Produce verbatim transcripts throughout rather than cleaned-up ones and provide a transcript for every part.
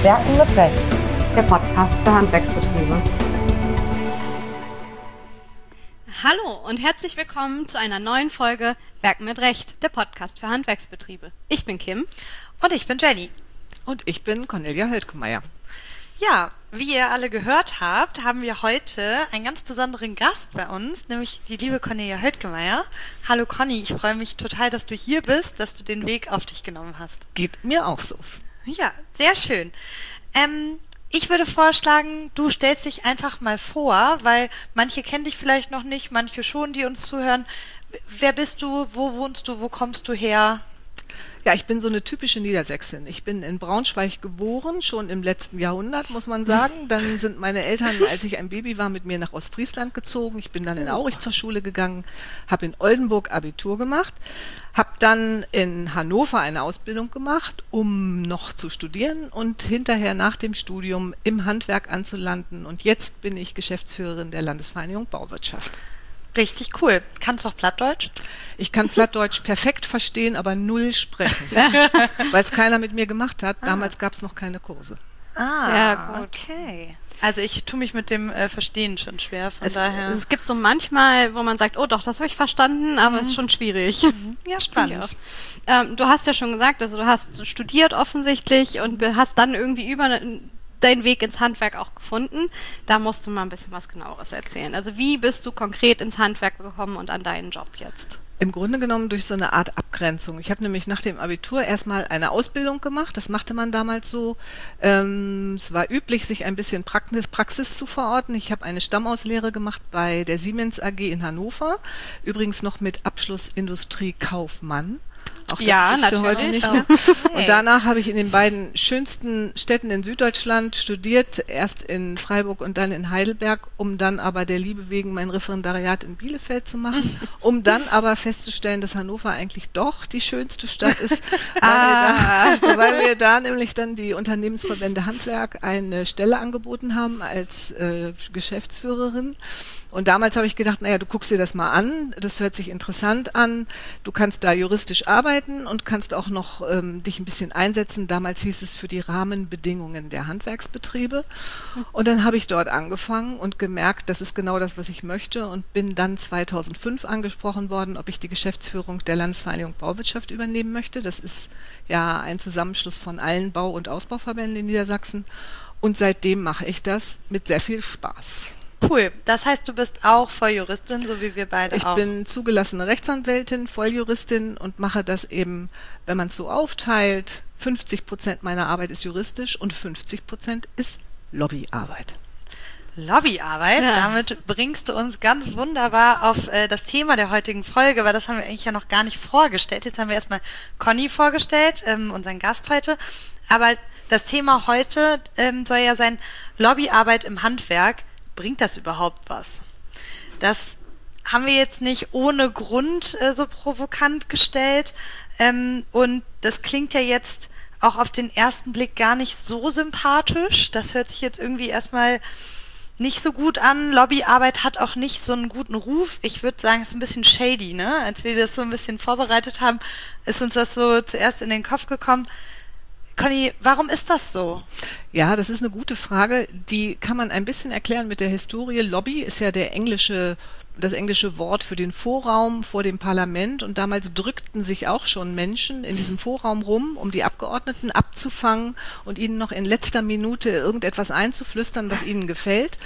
Werken mit Recht, der Podcast für Handwerksbetriebe. Hallo und herzlich willkommen zu einer neuen Folge Werken mit Recht, der Podcast für Handwerksbetriebe. Ich bin Kim. Und ich bin Jenny. Und ich bin Cornelia Höldgemeier. Ja, wie ihr alle gehört habt, haben wir heute einen ganz besonderen Gast bei uns, nämlich die liebe Cornelia Höldgemeier. Hallo Conny, ich freue mich total, dass du hier bist, dass du den Weg auf dich genommen hast. Geht mir auch so. Ja, sehr schön. Ähm, ich würde vorschlagen, du stellst dich einfach mal vor, weil manche kennen dich vielleicht noch nicht, manche schon, die uns zuhören. Wer bist du, wo wohnst du, wo kommst du her? Ja, ich bin so eine typische Niedersächsin. Ich bin in Braunschweig geboren, schon im letzten Jahrhundert, muss man sagen. Dann sind meine Eltern, als ich ein Baby war, mit mir nach Ostfriesland gezogen. Ich bin dann in Aurich zur Schule gegangen, habe in Oldenburg Abitur gemacht, habe dann in Hannover eine Ausbildung gemacht, um noch zu studieren und hinterher nach dem Studium im Handwerk anzulanden. Und jetzt bin ich Geschäftsführerin der Landesvereinigung Bauwirtschaft. Richtig cool. Kannst du auch Plattdeutsch? Ich kann Plattdeutsch perfekt verstehen, aber null sprechen, weil es keiner mit mir gemacht hat. Damals ah. gab es noch keine Kurse. Ah, ja, gut. Okay. Also ich tue mich mit dem äh, Verstehen schon schwer, von es, daher. Es gibt so manchmal, wo man sagt, oh doch, das habe ich verstanden, aber es mhm. ist schon schwierig. Mhm. Ja, spannend. Ja. Ähm, du hast ja schon gesagt, also du hast studiert offensichtlich und hast dann irgendwie über deinen Weg ins Handwerk auch gefunden. Da musst du mal ein bisschen was Genaueres erzählen. Also wie bist du konkret ins Handwerk gekommen und an deinen Job jetzt? Im Grunde genommen durch so eine Art Abgrenzung. Ich habe nämlich nach dem Abitur erstmal eine Ausbildung gemacht. Das machte man damals so. Ähm, es war üblich, sich ein bisschen Praxis, Praxis zu verorten. Ich habe eine Stammauslehre gemacht bei der Siemens A G in Hannover. Übrigens noch mit Abschluss Industriekaufmann. Auch das ja, gibt's natürlich. heute nicht mehr. Und danach habe ich in den beiden schönsten Städten in Süddeutschland studiert, erst in Freiburg und dann in Heidelberg, um dann aber der Liebe wegen mein Referendariat in Bielefeld zu machen, um dann aber festzustellen, dass Hannover eigentlich doch die schönste Stadt ist, weil, ah. wir da, weil wir da nämlich dann die Unternehmensverbände Handwerk eine Stelle angeboten haben als äh, Geschäftsführerin. Und damals habe ich gedacht, naja, du guckst dir das mal an, das hört sich interessant an, du kannst da juristisch arbeiten und kannst auch noch ähm, dich ein bisschen einsetzen. Damals hieß es für die Rahmenbedingungen der Handwerksbetriebe. Und dann habe ich dort angefangen und gemerkt, das ist genau das, was ich möchte und bin dann zweitausendfünf angesprochen worden, ob ich die Geschäftsführung der Landesvereinigung Bauwirtschaft übernehmen möchte. Das ist ja ein Zusammenschluss von allen Bau- und Ausbauverbänden in Niedersachsen. Und seitdem mache ich das mit sehr viel Spaß. Cool. Das heißt, du bist auch Volljuristin, so wie wir beide ich auch. Ich bin zugelassene Rechtsanwältin, Volljuristin und mache das eben, wenn man es so aufteilt, fünfzig Prozent meiner Arbeit ist juristisch und fünfzig Prozent ist Lobbyarbeit. Lobbyarbeit, ja. Damit bringst du uns ganz wunderbar auf äh, das Thema der heutigen Folge, weil das haben wir eigentlich ja noch gar nicht vorgestellt. Jetzt haben wir erstmal Conny vorgestellt, ähm, unseren Gast heute, aber das Thema heute ähm, soll ja sein Lobbyarbeit im Handwerk. Bringt das überhaupt was? Das haben wir jetzt nicht ohne Grund äh, so provokant gestellt. Ähm, und das klingt ja jetzt auch auf den ersten Blick gar nicht so sympathisch. Das hört sich jetzt irgendwie erstmal nicht so gut an. Lobbyarbeit hat auch nicht so einen guten Ruf. Ich würde sagen, es ist ein bisschen shady, ne? Als wir das so ein bisschen vorbereitet haben, ist uns das so zuerst in den Kopf gekommen. Conny, warum ist das so? Ja, das ist eine gute Frage. Die kann man ein bisschen erklären mit der Historie. Lobby ist ja der englische, das englische Wort für den Vorraum vor dem Parlament. Und damals drückten sich auch schon Menschen in diesem Vorraum rum, um die Abgeordneten abzufangen und ihnen noch in letzter Minute irgendetwas einzuflüstern, was ihnen gefällt.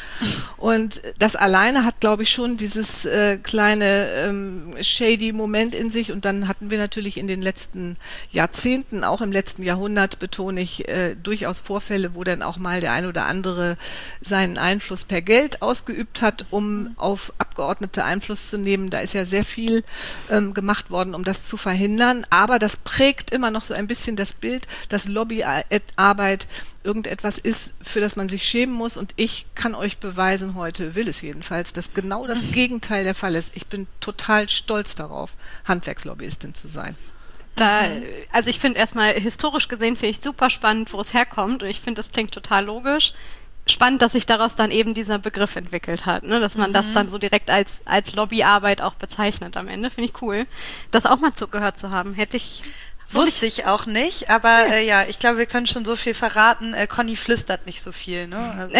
Und das alleine hat, glaube ich, schon dieses äh, kleine ähm, shady Moment in sich. Und dann hatten wir natürlich in den letzten Jahrzehnten, auch im letzten Jahrhundert, betone ich, äh, durchaus Vorfälle, wo dann auch mal der ein oder andere seinen Einfluss per Geld ausgeübt hat, um auf Abgeordnete Einfluss zu nehmen. Da ist ja sehr viel ähm, gemacht worden, um das zu verhindern. Aber das prägt immer noch so ein bisschen das Bild, dass Lobbyarbeit irgendetwas ist, für das man sich schämen muss. Und ich kann euch beweisen, heute will es jedenfalls, dass genau das Gegenteil der Fall ist. Ich bin total stolz darauf, Handwerkslobbyistin zu sein. Da, also ich finde erstmal, historisch gesehen finde ich super spannend, wo es herkommt. Und ich finde, das klingt total logisch. Spannend, dass sich daraus dann eben dieser Begriff entwickelt hat, ne? Dass man mhm. das dann so direkt als, als Lobbyarbeit auch bezeichnet am Ende. Finde ich cool, das auch mal zugehört zu haben. Hätte ich Wusste ich auch nicht, aber ja, äh, ja ich glaube, wir können schon so viel verraten. Äh, Conny flüstert nicht so viel, ne? Also.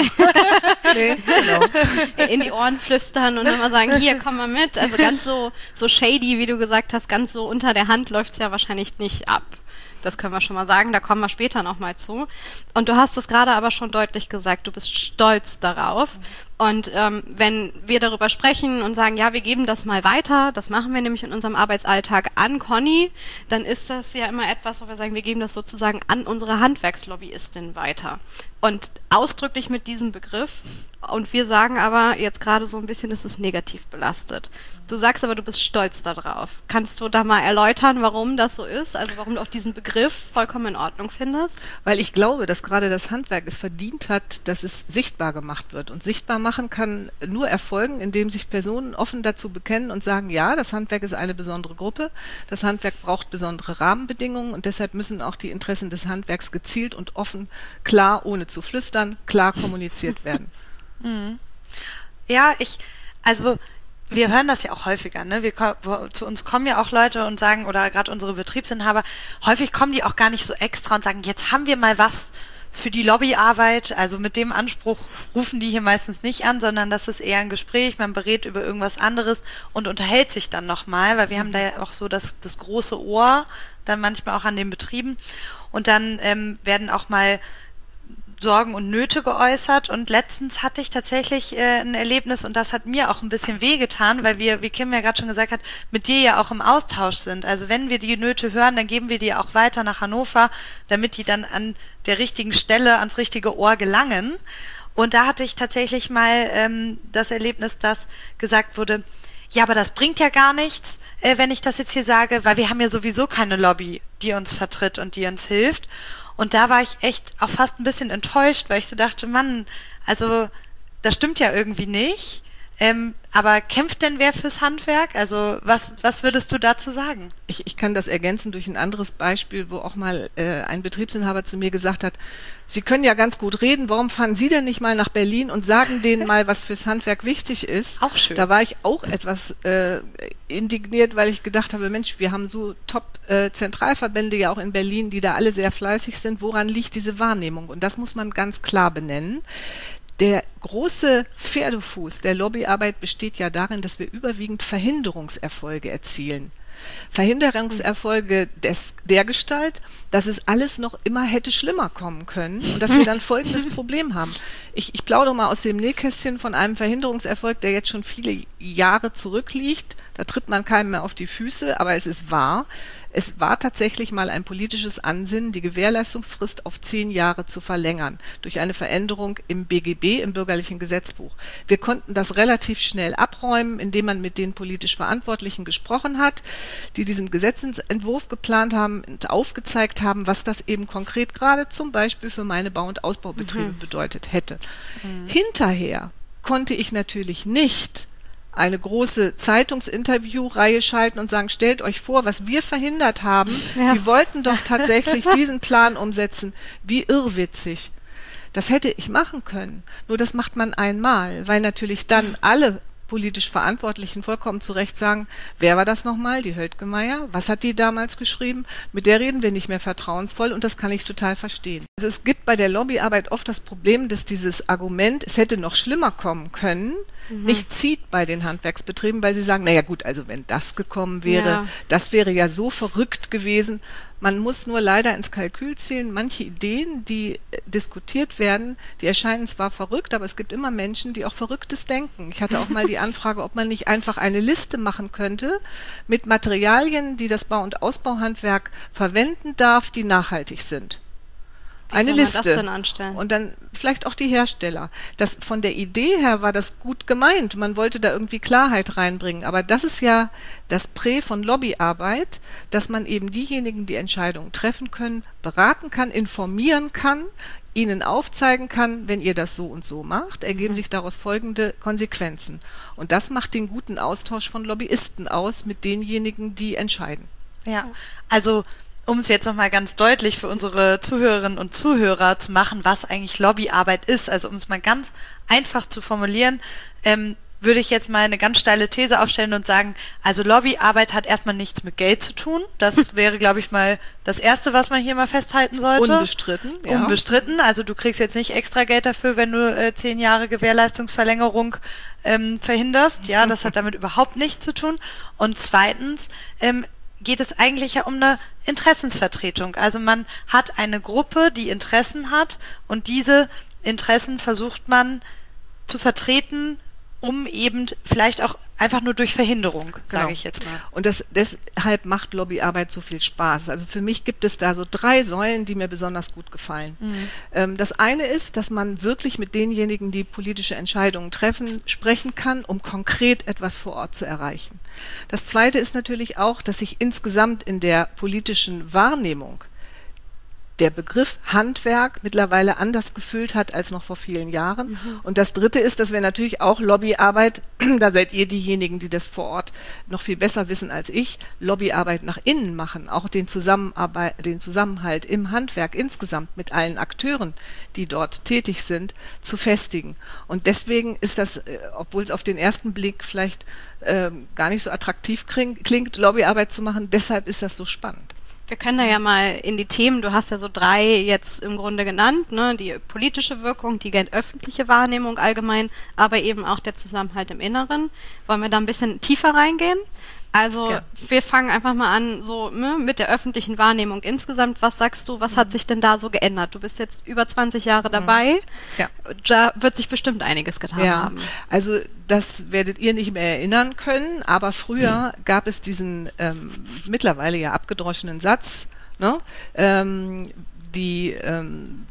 Nee, genau. In die Ohren flüstern und immer sagen, hier, komm mal mit. Also ganz so, so shady, wie du gesagt hast, ganz so unter der Hand läuft es ja wahrscheinlich nicht ab. Das können wir schon mal sagen, da kommen wir später nochmal zu. Und du hast es gerade aber schon deutlich gesagt, du bist stolz darauf. Und ähm, wenn wir darüber sprechen und sagen, ja, wir geben das mal weiter, das machen wir nämlich in unserem Arbeitsalltag an Conny, dann ist das ja immer etwas, wo wir sagen, wir geben das sozusagen an unsere Handwerkslobbyistin weiter. Und ausdrücklich mit diesem Begriff. Und wir sagen aber jetzt gerade so ein bisschen, das ist negativ belastet. Du sagst aber, du bist stolz darauf. Kannst du da mal erläutern, warum das so ist? Also warum du auch diesen Begriff vollkommen in Ordnung findest? Weil ich glaube, dass gerade das Handwerk es verdient hat, dass es sichtbar gemacht wird. Und sichtbar machen kann nur erfolgen, indem sich Personen offen dazu bekennen und sagen, ja, das Handwerk ist eine besondere Gruppe, das Handwerk braucht besondere Rahmenbedingungen und deshalb müssen auch die Interessen des Handwerks gezielt und offen, klar, ohne zu flüstern, klar kommuniziert werden. Mhm. Ja, ich, also wir hören das ja auch häufiger, ne? Wir, zu uns kommen ja auch Leute und sagen, oder gerade unsere Betriebsinhaber, häufig kommen die auch gar nicht so extra und sagen, jetzt haben wir mal was für die Lobbyarbeit. Also mit dem Anspruch rufen die hier meistens nicht an, sondern das ist eher ein Gespräch, man berät über irgendwas anderes und unterhält sich dann nochmal, weil wir haben da ja auch so das, das große Ohr, dann manchmal auch an den Betrieben. Und dann ähm, werden auch mal Sorgen und Nöte geäußert und letztens hatte ich tatsächlich äh, ein Erlebnis und das hat mir auch ein bisschen wehgetan, weil wir, wie Kim ja gerade schon gesagt hat, mit dir ja auch im Austausch sind. Also wenn wir die Nöte hören, dann geben wir die auch weiter nach Hannover, damit die dann an der richtigen Stelle ans richtige Ohr gelangen. Und da hatte ich tatsächlich mal ähm, das Erlebnis, dass gesagt wurde, ja, aber das bringt ja gar nichts, äh, wenn ich das jetzt hier sage, weil wir haben ja sowieso keine Lobby, die uns vertritt und die uns hilft. Und da war ich echt auch fast ein bisschen enttäuscht, weil ich so dachte, Mann, also das stimmt ja irgendwie nicht. Ähm, aber kämpft denn wer fürs Handwerk? Also was, was würdest du dazu sagen? Ich, ich kann das ergänzen durch ein anderes Beispiel, wo auch mal äh, ein Betriebsinhaber zu mir gesagt hat, Sie können ja ganz gut reden, warum fahren Sie denn nicht mal nach Berlin und sagen denen mal, was fürs Handwerk wichtig ist? Auch schön. Da war ich auch etwas äh, indigniert, weil ich gedacht habe, Mensch, wir haben so Top-Zentralverbände äh, ja auch in Berlin, die da alle sehr fleißig sind. Woran liegt diese Wahrnehmung? Und das muss man ganz klar benennen. Der große Pferdefuß der Lobbyarbeit besteht ja darin, dass wir überwiegend Verhinderungserfolge erzielen. Verhinderungserfolge des, der Gestalt, dass es alles noch immer hätte schlimmer kommen können und dass wir dann folgendes Problem haben. Ich, ich plaudere mal aus dem Nähkästchen von einem Verhinderungserfolg, der jetzt schon viele Jahre zurückliegt. Da tritt man keinem mehr auf die Füße, aber es ist wahr. Es war tatsächlich mal ein politisches Ansinnen, die Gewährleistungsfrist auf zehn Jahre zu verlängern, durch eine Veränderung im B G B, im Bürgerlichen Gesetzbuch. Wir konnten das relativ schnell abräumen, indem man mit den politisch Verantwortlichen gesprochen hat, die diesen Gesetzentwurf geplant haben und aufgezeigt haben, was das eben konkret gerade zum Beispiel für meine Bau- und Ausbaubetriebe mhm. bedeutet hätte. Mhm. Hinterher konnte ich natürlich nicht eine große Zeitungsinterviewreihe schalten und sagen, stellt euch vor, was wir verhindert haben. Ja. Die wollten doch tatsächlich diesen Plan umsetzen. Wie irrwitzig. Das hätte ich machen können. Nur das macht man einmal, weil natürlich dann alle politisch Verantwortlichen vollkommen zu Recht sagen, wer war das nochmal? Die Höldgemeier? Was hat die damals geschrieben? Mit der reden wir nicht mehr vertrauensvoll und das kann ich total verstehen. Also es gibt bei der Lobbyarbeit oft das Problem, dass dieses Argument, es hätte noch schlimmer kommen können, mhm. nicht zieht bei den Handwerksbetrieben, weil sie sagen, naja gut, also wenn das gekommen wäre, ja. das wäre ja so verrückt gewesen. Man muss nur leider ins Kalkül zählen, manche Ideen, die diskutiert werden, die erscheinen zwar verrückt, aber es gibt immer Menschen, die auch Verrücktes denken. Ich hatte auch mal die Anfrage, ob man nicht einfach eine Liste machen könnte mit Materialien, die das Bau- und Ausbauhandwerk verwenden darf, die nachhaltig sind. Wie eine soll man Liste. das denn anstellen? Und dann vielleicht auch die Hersteller. Das, von der Idee her war das gut gemeint. Man wollte da irgendwie Klarheit reinbringen. Aber das ist ja das Prä von Lobbyarbeit, dass man eben diejenigen, die Entscheidungen treffen können, beraten kann, informieren kann, ihnen aufzeigen kann, wenn ihr das so und so macht, ergeben sich daraus folgende Konsequenzen. Und das macht den guten Austausch von Lobbyisten aus mit denjenigen, die entscheiden. Ja, also um es jetzt nochmal ganz deutlich für unsere Zuhörerinnen und Zuhörer zu machen, was eigentlich Lobbyarbeit ist, also um es mal ganz einfach zu formulieren, ähm, würde ich jetzt mal eine ganz steile These aufstellen und sagen, also Lobbyarbeit hat erstmal nichts mit Geld zu tun. Das wäre, glaube ich, mal das Erste, was man hier mal festhalten sollte. Unbestritten, ja. Unbestritten. Also du kriegst jetzt nicht extra Geld dafür, wenn du äh, zehn Jahre Gewährleistungsverlängerung ähm, verhinderst. Ja, das hat damit überhaupt nichts zu tun. Und zweitens ähm, geht es eigentlich ja um eine Interessensvertretung. Also man hat eine Gruppe, die Interessen hat und diese Interessen versucht man zu vertreten, um eben vielleicht auch einfach nur durch Verhinderung, sage Genau. ich jetzt mal. Und das, deshalb macht Lobbyarbeit so viel Spaß. Also für mich gibt es da so drei Säulen, die mir besonders gut gefallen. Mhm. Ähm, das eine ist, dass man wirklich mit denjenigen, die politische Entscheidungen treffen, sprechen kann, um konkret etwas vor Ort zu erreichen. Das zweite ist natürlich auch, dass sich insgesamt in der politischen Wahrnehmung der Begriff Handwerk mittlerweile anders gefüllt hat als noch vor vielen Jahren. Mhm. Und das Dritte ist, dass wir natürlich auch Lobbyarbeit, da seid ihr diejenigen, die das vor Ort noch viel besser wissen als ich, Lobbyarbeit nach innen machen, auch den, Zusammenarbeit, den Zusammenhalt im Handwerk insgesamt mit allen Akteuren, die dort tätig sind, zu festigen. Und deswegen ist das, obwohl es auf den ersten Blick vielleicht äh, gar nicht so attraktiv klingt, Lobbyarbeit zu machen, deshalb ist das so spannend. Wir können da ja mal in die Themen, du hast ja so drei jetzt im Grunde genannt, ne? Die politische Wirkung, die öffentliche Wahrnehmung allgemein, aber eben auch der Zusammenhalt im Inneren. Wollen wir da ein bisschen tiefer reingehen? Also ja. Wir fangen einfach mal an so ne, mit der öffentlichen Wahrnehmung insgesamt. Was sagst du, was mhm. hat sich denn da so geändert? Du bist jetzt über zwanzig Jahre dabei. Mhm. Ja. Da wird sich bestimmt einiges getan ja. haben. Also das werdet ihr nicht mehr erinnern können, aber früher mhm. gab es diesen ähm, mittlerweile ja abgedroschenen Satz, ne? ähm, die ähm,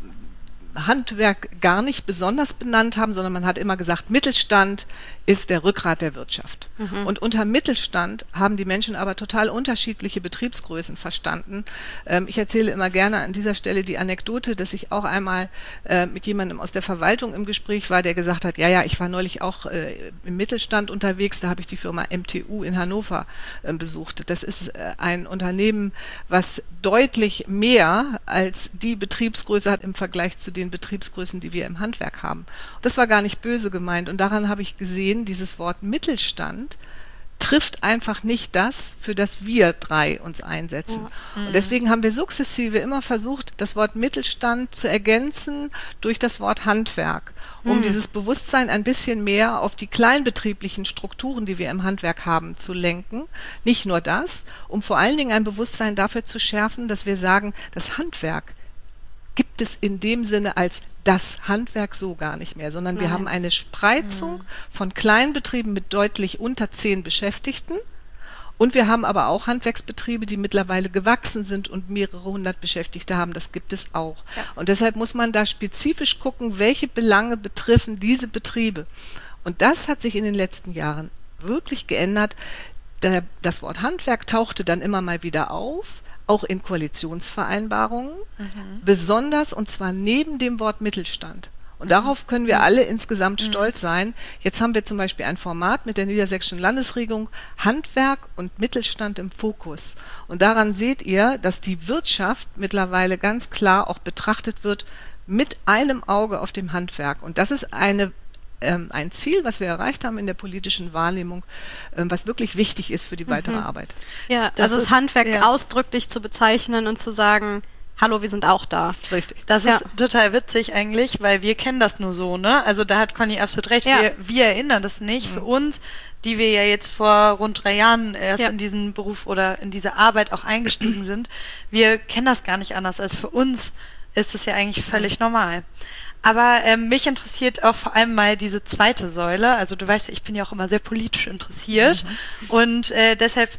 Handwerk gar nicht besonders benannt haben, sondern man hat immer gesagt, Mittelstand ist der Rückgrat der Wirtschaft. Mhm. Und unter Mittelstand haben die Menschen aber total unterschiedliche Betriebsgrößen verstanden. Ähm, ich erzähle immer gerne an dieser Stelle die Anekdote, dass ich auch einmal äh, mit jemandem aus der Verwaltung im Gespräch war, der gesagt hat, ja, ja, ich war neulich auch äh, im Mittelstand unterwegs, da habe ich die Firma M T U in Hannover äh, besucht. Das ist äh, ein Unternehmen, was deutlich mehr als die Betriebsgröße hat im Vergleich zu den Betriebsgrößen, die wir im Handwerk haben. Das war gar nicht böse gemeint und daran habe ich gesehen, dieses Wort Mittelstand trifft einfach nicht das, für das wir drei uns einsetzen. Ja. Und deswegen haben wir sukzessive immer versucht, das Wort Mittelstand zu ergänzen durch das Wort Handwerk, um mhm. dieses Bewusstsein ein bisschen mehr auf die kleinbetrieblichen Strukturen, die wir im Handwerk haben, zu lenken. Nicht nur das, um vor allen Dingen ein Bewusstsein dafür zu schärfen, dass wir sagen, das Handwerk gibt es in dem Sinne als das Handwerk so gar nicht mehr, sondern Nein. wir haben eine Spreizung mhm. von Kleinbetrieben mit deutlich unter zehn Beschäftigten und wir haben aber auch Handwerksbetriebe, die mittlerweile gewachsen sind und mehrere hundert Beschäftigte haben, das gibt es auch. Ja. Und deshalb muss man da spezifisch gucken, welche Belange betreffen diese Betriebe. Und das hat sich in den letzten Jahren wirklich geändert. Der, das Wort Handwerk tauchte dann immer mal wieder auf, auch in Koalitionsvereinbarungen, mhm. besonders und zwar neben dem Wort Mittelstand. Und mhm. darauf können wir alle insgesamt mhm. stolz sein. Jetzt haben wir zum Beispiel ein Format mit der Niedersächsischen Landesregierung Handwerk und Mittelstand im Fokus. Und daran seht ihr, dass die Wirtschaft mittlerweile ganz klar auch betrachtet wird mit einem Auge auf dem Handwerk. Und das ist eine Ähm, ein Ziel, was wir erreicht haben in der politischen Wahrnehmung, ähm, was wirklich wichtig ist für die weitere mhm. Arbeit. Ja, das also das Handwerk ja. ausdrücklich zu bezeichnen und zu sagen, hallo, wir sind auch da. Richtig. Das ja. ist total witzig eigentlich, weil wir kennen das nur so, ne? Also da hat Conny absolut recht, ja. wir, wir erinnern das nicht. Mhm. Für uns, die wir ja jetzt vor rund drei Jahren erst ja. in diesen Beruf oder in diese Arbeit auch eingestiegen sind, wir kennen das gar nicht anders. Also für uns ist das ja eigentlich völlig normal. Aber ähm, mich interessiert auch vor allem mal diese zweite Säule. Also du weißt ja, ich bin ja auch immer sehr politisch interessiert. Mhm. Und äh, deshalb,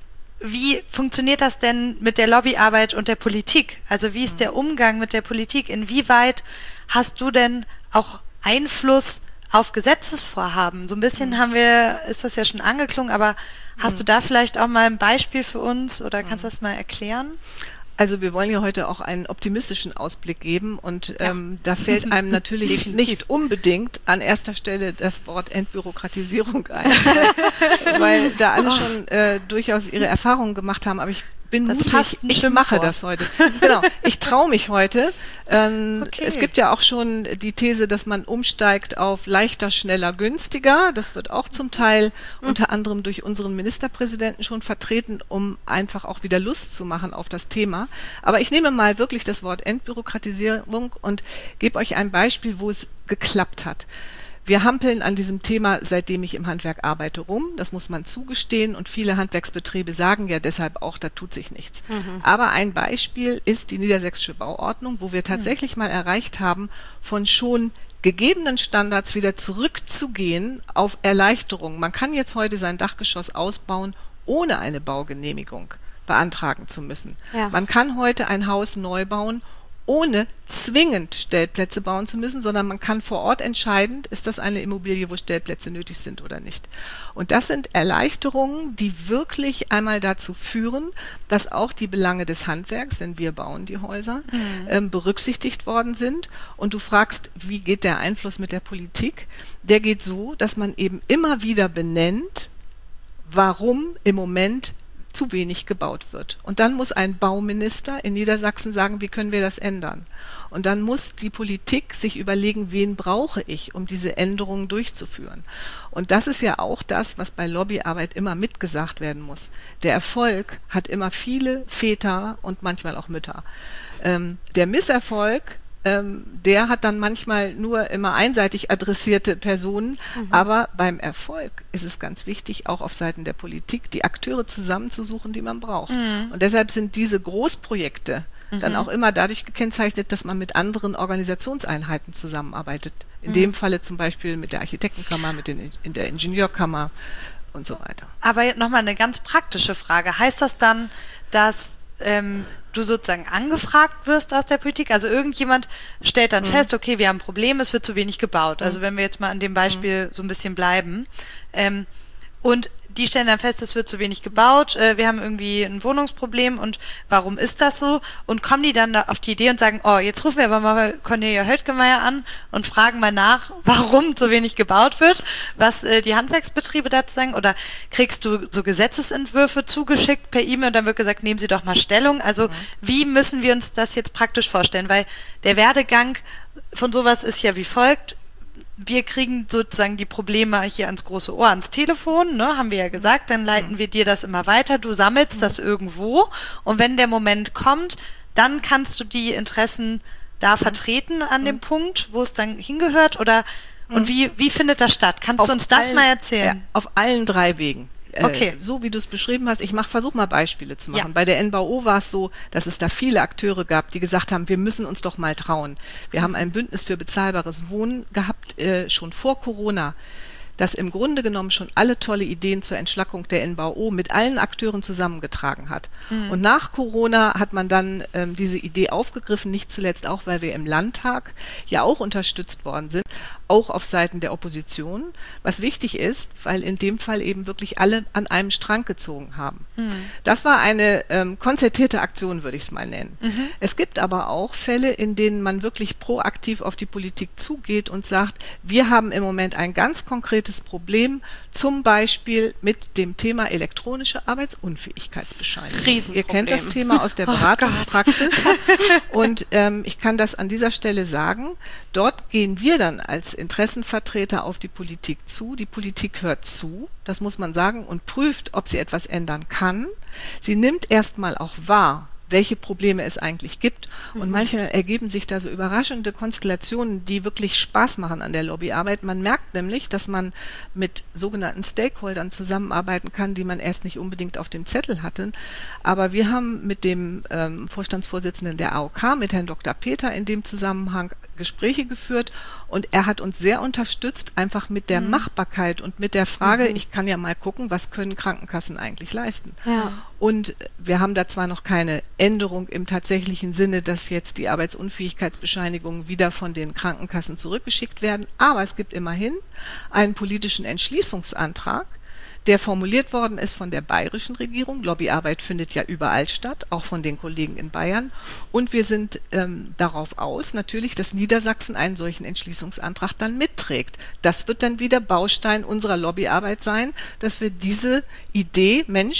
wie funktioniert das denn mit der Lobbyarbeit und der Politik? Also wie ist mhm. der Umgang mit der Politik? Inwieweit hast du denn auch Einfluss auf Gesetzesvorhaben? So ein bisschen mhm. haben wir, ist das ja schon angeklungen, aber hast mhm. du da vielleicht auch mal ein Beispiel für uns oder kannst du das mal erklären? Also wir wollen ja heute auch einen optimistischen Ausblick geben und ja. ähm, da fällt einem natürlich nicht unbedingt an erster Stelle das Wort Entbürokratisierung ein, weil da alle schon äh, durchaus ihre Erfahrungen gemacht haben. Aber ich bin Das ist mutig, fast ein ich Schimpfwort. mache das heute. Genau, ich traue mich heute. Ähm, Okay. Es gibt ja auch schon die These, dass man umsteigt auf leichter, schneller, günstiger. Das wird auch zum Teil Mhm. unter anderem durch unseren Ministerpräsidenten schon vertreten, um einfach auch wieder Lust zu machen auf das Thema. Aber ich nehme mal wirklich das Wort Entbürokratisierung und gebe euch ein Beispiel, wo es geklappt hat. Wir hampeln an diesem Thema, seitdem ich im Handwerk arbeite, rum. Das muss man zugestehen. Und viele Handwerksbetriebe sagen ja deshalb auch, da tut sich nichts. Mhm. Aber ein Beispiel ist die niedersächsische Bauordnung, wo wir tatsächlich mhm. mal erreicht haben, von schon gegebenen Standards wieder zurückzugehen auf Erleichterung. Man kann jetzt heute sein Dachgeschoss ausbauen, ohne eine Baugenehmigung beantragen zu müssen. Ja. Man kann heute ein Haus neu bauen, ohne zwingend Stellplätze bauen zu müssen, sondern man kann vor Ort entscheiden, ist das eine Immobilie, wo Stellplätze nötig sind oder nicht. Und das sind Erleichterungen, die wirklich einmal dazu führen, dass auch die Belange des Handwerks, denn wir bauen die Häuser, mhm. ähm, berücksichtigt worden sind. Und du fragst, wie geht der Einfluss mit der Politik? Der geht so, dass man eben immer wieder benennt, warum im Moment zu wenig gebaut wird. Und dann muss ein Bauminister in Niedersachsen sagen, wie können wir das ändern? Und dann muss die Politik sich überlegen, wen brauche ich, um diese Änderungen durchzuführen. Und das ist ja auch das, was bei Lobbyarbeit immer mitgesagt werden muss. Der Erfolg hat immer viele Väter und manchmal auch Mütter. Ähm, der Misserfolg, Ähm, der hat dann manchmal nur immer einseitig adressierte Personen, mhm. aber beim Erfolg ist es ganz wichtig, auch auf Seiten der Politik die Akteure zusammenzusuchen, die man braucht. Mhm. Und deshalb sind diese Großprojekte mhm. dann auch immer dadurch gekennzeichnet, dass man mit anderen Organisationseinheiten zusammenarbeitet. In mhm. dem Falle zum Beispiel mit der Architektenkammer, mit den, in der Ingenieurkammer und so weiter. Aber nochmal eine ganz praktische Frage. Heißt das dann, dass ähm, du sozusagen angefragt wirst aus der Politik? Also irgendjemand stellt dann mhm. fest, okay, wir haben ein Problem, es wird zu wenig gebaut. Mhm. Also wenn wir jetzt mal an dem Beispiel mhm. so ein bisschen bleiben. Ähm, und die stellen dann fest, es wird zu wenig gebaut, äh, wir haben irgendwie ein Wohnungsproblem und warum ist das so? Und kommen die dann da auf die Idee und sagen, oh, jetzt rufen wir aber mal Cornelia Höttgemeier an und fragen mal nach, warum zu wenig gebaut wird, was äh, die Handwerksbetriebe dazu sagen? Oder kriegst du so Gesetzesentwürfe zugeschickt per E-Mail und dann wird gesagt, nehmen Sie doch mal Stellung. Also mhm. wie müssen wir uns das jetzt praktisch vorstellen? Weil der Werdegang von sowas ist ja wie folgt. Wir kriegen sozusagen die Probleme hier ans große Ohr, ans Telefon, ne, haben wir ja gesagt, dann leiten wir dir das immer weiter, du sammelst das irgendwo und wenn der Moment kommt, dann kannst du die Interessen da vertreten an dem Punkt, wo es dann hingehört oder und wie, wie findet das statt? Kannst auf du uns das allen, mal erzählen? Ja, auf allen drei Wegen. Okay. Äh, so wie du es beschrieben hast, ich mach, versuch mal Beispiele zu machen. Ja. Bei der N B A O war es so, dass es da viele Akteure gab, die gesagt haben, wir müssen uns doch mal trauen. Wir haben ein Bündnis für bezahlbares Wohnen gehabt, äh, schon vor Corona, das im Grunde genommen schon alle tolle Ideen zur Entschlackung der N B A O mit allen Akteuren zusammengetragen hat. Mhm. Und nach Corona hat man dann ähm, diese Idee aufgegriffen, nicht zuletzt auch, weil wir im Landtag ja auch unterstützt worden sind, auch auf Seiten der Opposition, was wichtig ist, weil in dem Fall eben wirklich alle an einem Strang gezogen haben. Mhm. Das war eine ähm, konzertierte Aktion, würde ich es mal nennen. Mhm. Es gibt aber auch Fälle, in denen man wirklich proaktiv auf die Politik zugeht und sagt, wir haben im Moment ein ganz konkretes Problem, zum Beispiel mit dem Thema elektronische Arbeitsunfähigkeitsbescheinigung. Riesenproblem. Ihr kennt das Thema aus der Beratungspraxis und ähm, ich kann das an dieser Stelle sagen, dort gehen wir dann als Interessenvertreter auf die Politik zu. Die Politik hört zu, das muss man sagen, und prüft, ob sie etwas ändern kann. Sie nimmt erstmal auch wahr, welche Probleme es eigentlich gibt. Und mhm. manchmal ergeben sich da so überraschende Konstellationen, die wirklich Spaß machen an der Lobbyarbeit. Man merkt nämlich, dass man mit sogenannten Stakeholdern zusammenarbeiten kann, die man erst nicht unbedingt auf dem Zettel hatte. Aber wir haben mit dem ähm, Vorstandsvorsitzenden der A O K, mit Herrn Doktor Peter, in dem Zusammenhang Gespräche geführt und er hat uns sehr unterstützt, einfach mit der mhm. Machbarkeit und mit der Frage, mhm. ich kann ja mal gucken, was können Krankenkassen eigentlich leisten. Ja. Und wir haben da zwar noch keine Änderung im tatsächlichen Sinne, dass jetzt die Arbeitsunfähigkeitsbescheinigungen wieder von den Krankenkassen zurückgeschickt werden, aber es gibt immerhin einen politischen Entschließungsantrag, der formuliert worden ist von der bayerischen Regierung. Lobbyarbeit findet ja überall statt, auch von den Kollegen in Bayern. Und wir sind ähm, darauf aus, natürlich, dass Niedersachsen einen solchen Entschließungsantrag dann mitträgt. Das wird dann wieder Baustein unserer Lobbyarbeit sein, dass wir diese Idee, Mensch,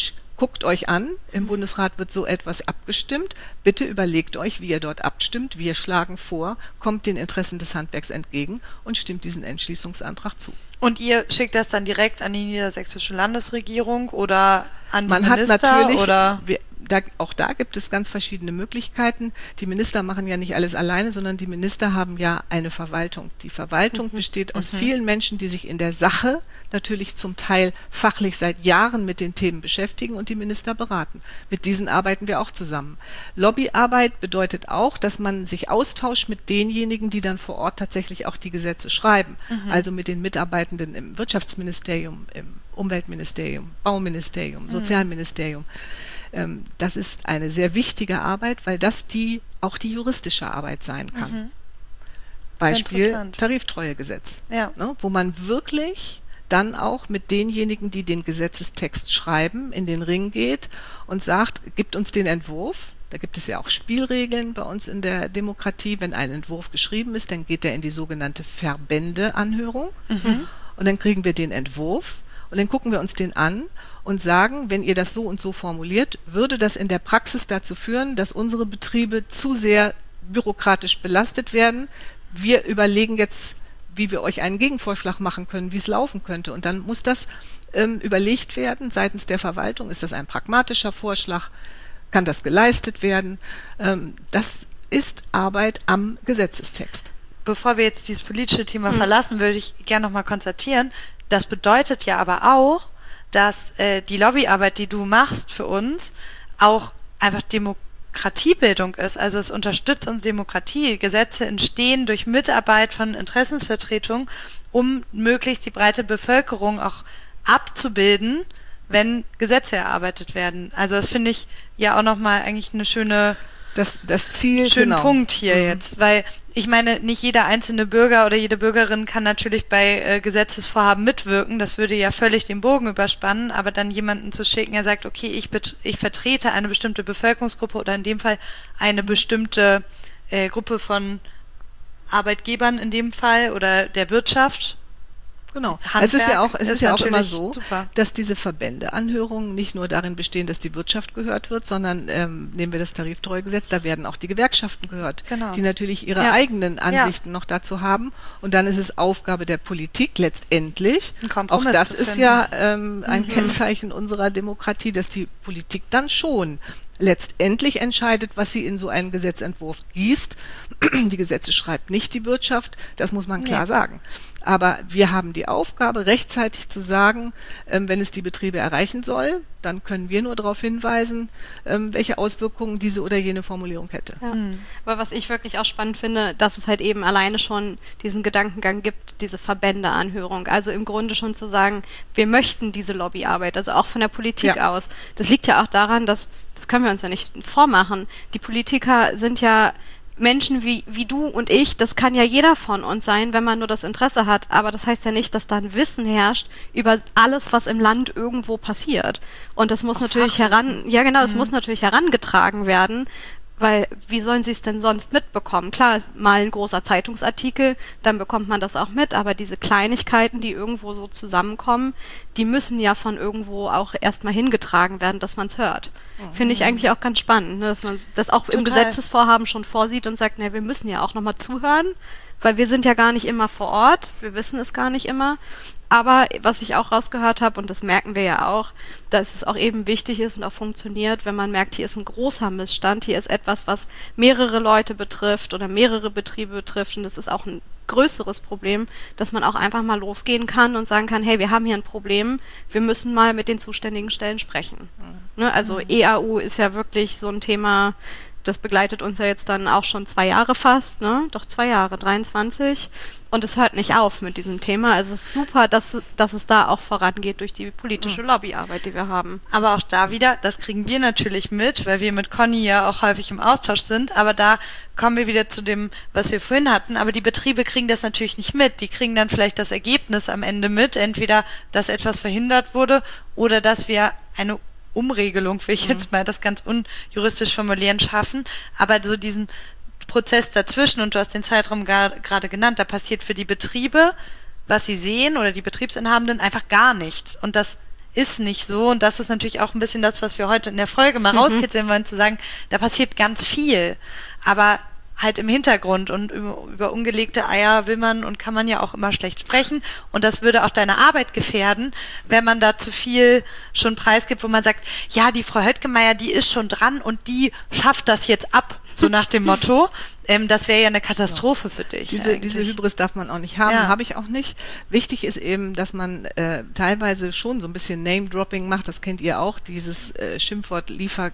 guckt euch an, im Bundesrat wird so etwas abgestimmt, bitte überlegt euch, wie ihr dort abstimmt, wir schlagen vor, kommt den Interessen des Handwerks entgegen und stimmt diesen Entschließungsantrag zu. Und ihr schickt das dann direkt an die niedersächsische Landesregierung oder an die Man Minister? hat natürlich, oder? Wir, da, auch da gibt es ganz verschiedene Möglichkeiten. Die Minister machen ja nicht alles alleine, sondern die Minister haben ja eine Verwaltung. Die Verwaltung mhm. besteht aus mhm. vielen Menschen, die sich in der Sache natürlich zum Teil fachlich seit Jahren mit den Themen beschäftigen und die Minister beraten. Mit diesen arbeiten wir auch zusammen. Lobbyarbeit bedeutet auch, dass man sich austauscht mit denjenigen, die dann vor Ort tatsächlich auch die Gesetze schreiben. Mhm. Also mit den Mitarbeitenden im Wirtschaftsministerium, im Umweltministerium, Bauministerium, Sozialministerium. Ähm, das ist eine sehr wichtige Arbeit, weil das die auch die juristische Arbeit sein kann. Mhm. Beispiel Tariftreuegesetz, ja. ne, wo man wirklich dann auch mit denjenigen, die den Gesetzestext schreiben, in den Ring geht und sagt, gibt uns den Entwurf. Da gibt es ja auch Spielregeln bei uns in der Demokratie. Wenn ein Entwurf geschrieben ist, dann geht er in die sogenannte Verbändeanhörung. Mhm. Und dann kriegen wir den Entwurf und dann gucken wir uns den an und sagen, wenn ihr das so und so formuliert, würde das in der Praxis dazu führen, dass unsere Betriebe zu sehr bürokratisch belastet werden. Wir überlegen jetzt, wie wir euch einen Gegenvorschlag machen können, wie es laufen könnte. Und dann muss das ähm, überlegt werden seitens der Verwaltung. Ist das ein pragmatischer Vorschlag? Kann das geleistet werden? Ähm, das ist Arbeit am Gesetzestext. Bevor wir jetzt dieses politische Thema hm. verlassen, würde ich gerne nochmal konstatieren, das bedeutet ja aber auch, dass äh, die Lobbyarbeit, die du machst für uns, auch einfach Demokratiebildung ist. Also es unterstützt uns Demokratie. Gesetze entstehen durch Mitarbeit von Interessensvertretungen, um möglichst die breite Bevölkerung auch abzubilden, wenn Gesetze erarbeitet werden. Also das finde ich ja auch nochmal eigentlich eine schöne... Das, das Ziel, schönen genau. Punkt hier mhm. jetzt, weil ich meine, nicht jeder einzelne Bürger oder jede Bürgerin kann natürlich bei äh, Gesetzesvorhaben mitwirken, das würde ja völlig den Bogen überspannen, aber dann jemanden zu schicken, der sagt, okay, ich, bet- ich vertrete eine bestimmte Bevölkerungsgruppe oder in dem Fall eine bestimmte äh, Gruppe von Arbeitgebern in dem Fall oder der Wirtschaft. Genau. Handwerk es ist ja auch, es ist, ist ja auch immer so, super. dass diese Verbändeanhörungen nicht nur darin bestehen, dass die Wirtschaft gehört wird, sondern ähm, nehmen wir das Tariftreuegesetz, da werden auch die Gewerkschaften gehört, genau. die natürlich ihre ja. eigenen Ansichten ja. noch dazu haben. Und dann ist es Aufgabe der Politik letztendlich, auch das zu ist finden. ja ähm, ein mhm. Kennzeichen unserer Demokratie, dass die Politik dann schon letztendlich entscheidet, was sie in so einen Gesetzentwurf gießt. Die Gesetze schreibt nicht die Wirtschaft, das muss man klar nee. sagen. Aber wir haben die Aufgabe, rechtzeitig zu sagen, ähm, wenn es die Betriebe erreichen soll, dann können wir nur darauf hinweisen, ähm, welche Auswirkungen diese oder jene Formulierung hätte. Ja. Mhm. Aber was ich wirklich auch spannend finde, dass es halt eben alleine schon diesen Gedankengang gibt, diese Verbändeanhörung. Also im Grunde schon zu sagen, wir möchten diese Lobbyarbeit, also auch von der Politik Ja. aus. Das liegt ja auch daran, dass, das können wir uns ja nicht vormachen, die Politiker sind ja Menschen wie, wie du und ich, das kann ja jeder von uns sein, wenn man nur das Interesse hat. Aber das heißt ja nicht, dass da ein Wissen herrscht über alles, was im Land irgendwo passiert. Und das muss Auch natürlich Fachwissen. heran, ja genau, es Mhm. muss natürlich herangetragen werden, weil wie sollen sie es denn sonst mitbekommen? Klar, ist mal ein großer Zeitungsartikel, dann bekommt man das auch mit, aber diese Kleinigkeiten, die irgendwo so zusammenkommen, die müssen ja von irgendwo auch erstmal hingetragen werden, dass man es hört. Mhm. Finde ich eigentlich auch ganz spannend, ne, dass man das auch im Total. Gesetzesvorhaben schon vorsieht und sagt, ne, wir müssen ja auch nochmal zuhören, weil wir sind ja gar nicht immer vor Ort, wir wissen es gar nicht immer. Aber was ich auch rausgehört habe, und das merken wir ja auch, dass es auch eben wichtig ist und auch funktioniert, wenn man merkt, hier ist ein großer Missstand, hier ist etwas, was mehrere Leute betrifft oder mehrere Betriebe betrifft und das ist auch ein größeres Problem, dass man auch einfach mal losgehen kann und sagen kann, hey, wir haben hier ein Problem, wir müssen mal mit den zuständigen Stellen sprechen. Mhm. Ne, also E A U ist ja wirklich so ein Thema, das begleitet uns ja jetzt dann auch schon zwei Jahre fast, ne? Doch zwei Jahre, dreiundzwanzig. Und es hört nicht auf mit diesem Thema. Also es ist super, dass, dass es da auch vorangeht durch die politische Lobbyarbeit, die wir haben. Aber auch da wieder, das kriegen wir natürlich mit, weil wir mit Conny ja auch häufig im Austausch sind. Aber da kommen wir wieder zu dem, was wir vorhin hatten. Aber die Betriebe kriegen das natürlich nicht mit. Die kriegen dann vielleicht das Ergebnis am Ende mit. Entweder, dass etwas verhindert wurde oder dass wir eine Umregelung, will ich jetzt mal das ganz unjuristisch formulieren, schaffen. Aber so diesen Prozess dazwischen, und du hast den Zeitraum gerade genannt, da passiert für die Betriebe, was sie sehen oder die Betriebsinhabenden, einfach gar nichts. Und das ist nicht so. Und das ist natürlich auch ein bisschen das, was wir heute in der Folge mal mhm. rauskitzeln wollen, zu sagen, da passiert ganz viel. Aber halt im Hintergrund, und über, über ungelegte Eier will man und kann man ja auch immer schlecht sprechen, und das würde auch deine Arbeit gefährden, wenn man da zu viel schon preisgibt, wo man sagt, ja, die Frau Höttgemeier, die ist schon dran und die schafft das jetzt ab, so nach dem Motto. Ähm, das wäre ja eine Katastrophe für dich. Diese, diese Hybris darf man auch nicht haben, ja. habe ich auch nicht. Wichtig ist eben, dass man äh, teilweise schon so ein bisschen Name-Dropping macht, das kennt ihr auch, dieses äh, Schimpfwort